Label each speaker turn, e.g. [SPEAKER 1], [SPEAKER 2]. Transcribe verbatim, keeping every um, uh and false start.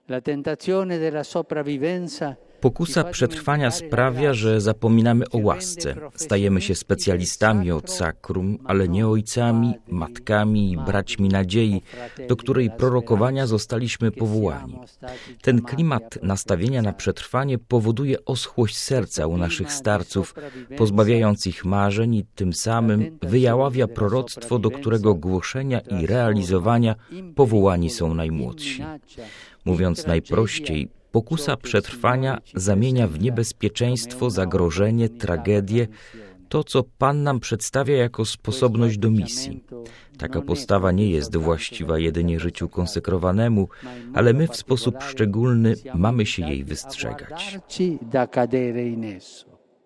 [SPEAKER 1] Pokusa przetrwania sprawia, że zapominamy o łasce. Stajemy się specjalistami od sakrum, ale nie ojcami, matkami i braćmi nadziei, do której prorokowania zostaliśmy powołani. Ten klimat nastawienia na przetrwanie powoduje oschłość serca u naszych starców, pozbawiając ich marzeń i tym samym wyjaławia proroctwo, do którego głoszenia i realizowania powołani są najmłodsi. Mówiąc najprościej, pokusa przetrwania zamienia w niebezpieczeństwo, zagrożenie, tragedię, to, co Pan nam przedstawia jako sposobność do misji. Taka postawa nie jest właściwa jedynie życiu konsekrowanemu, ale my w sposób szczególny mamy się jej wystrzegać.